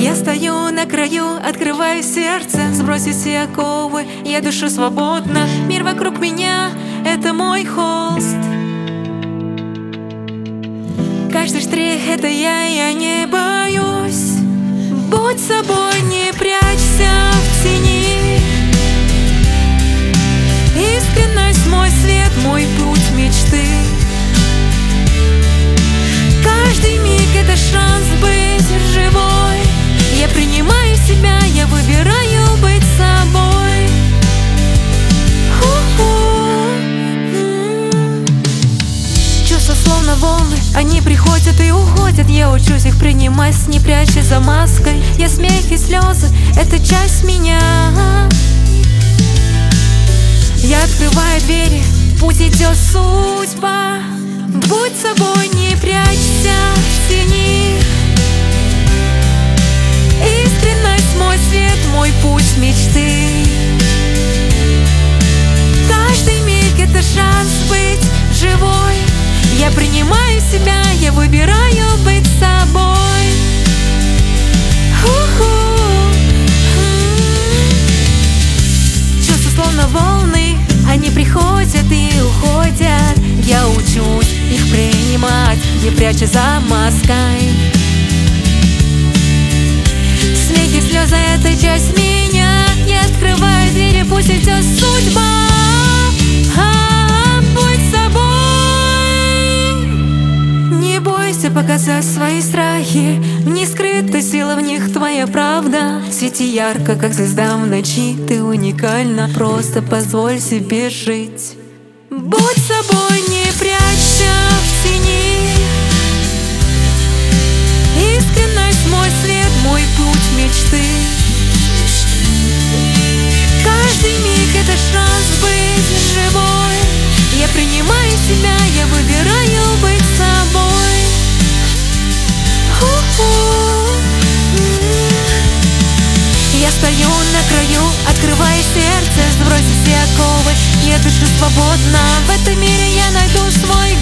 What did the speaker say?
Я стою на краю, открываю сердце, сбросив все оковы, я дышу свободно. Мир вокруг меня — это мой холст. Каждый штрих — это я не боюсь. Будь собой, не прячься в тени. Искренность — мой свет, мой путь мечты. Каждый миг — это шанс быть живой. Я принимаю себя, я выбираю быть собой. Чувства словно волны, они приходят и уходят. Я учусь их принимать, не прячась за маской. Я смех и слезы — это часть меня. Я открываю двери, путь идет судьба. Будь собой, не прячься в тени. Искренность — мой свет, мой путь мечты. Каждый миг — это шанс быть живой. Я принимаю себя, я выбираю быть собой. Чувства словно волны, они приходят и уходят. Я учусь их принимать, не пряча за маской. Смех и слезы — это часть меня. Я открываю двери, пусть идет судьба. Будь собой. Не бойся показать свои страхи. Не скрыта сила в них, твоя правда. Свети ярко, как звезда в ночи. Ты уникальна, просто позволь себе жить. Будь собой, не прячься в тени. Искренность — мой свет, мой путь мечты. Каждый миг — это шанс быть живой. Я принимаю себя, я выбираю быть собой. Я стою на краю, открываю сердце, сбросив все оковы. Я дышу свободно, в этом мире я найду свой